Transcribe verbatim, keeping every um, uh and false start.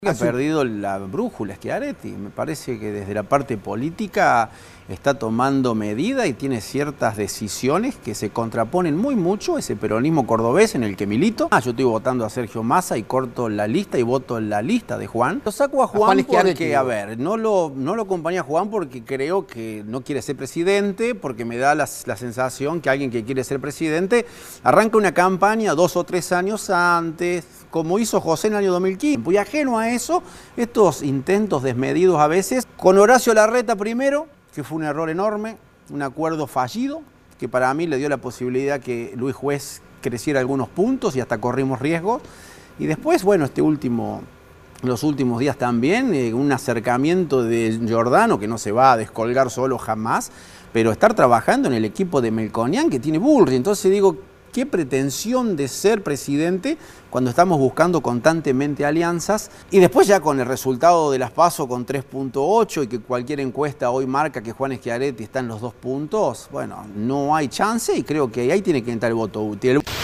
Ha perdido la brújula Schiaretti. Me parece que desde la parte política está tomando medida y tiene ciertas decisiones que se contraponen muy mucho a ese peronismo cordobés en el que milito. Ah, yo estoy votando a Sergio Massa y corto la lista y voto en la lista de Juan. Lo saco a Juan, a Juan porque, a ver, no lo, no lo acompañé a Juan porque creo que no quiere ser presidente, porque me da la, la sensación que alguien que quiere ser presidente arranca una campaña dos o tres años antes, como hizo José en el año dos mil quince. Y ajeno a eso, estos intentos desmedidos a veces, con Horacio Larreta primero, que fue un error enorme, un acuerdo fallido, que para mí le dio la posibilidad que Luis Juez creciera algunos puntos y hasta corrimos riesgos. Y después, bueno, este último, los últimos días también, eh, un acercamiento de Giordano, que no se va a descolgar solo jamás, pero estar trabajando en el equipo de Melconian, que tiene Bullrich. Entonces digo, ¿qué pretensión de ser presidente cuando estamos buscando constantemente alianzas? Y después ya con el resultado de las PASO con tres punto ocho y que cualquier encuesta hoy marca que Juan Schiaretti está en los dos puntos, bueno, no hay chance y creo que ahí tiene que entrar el voto útil.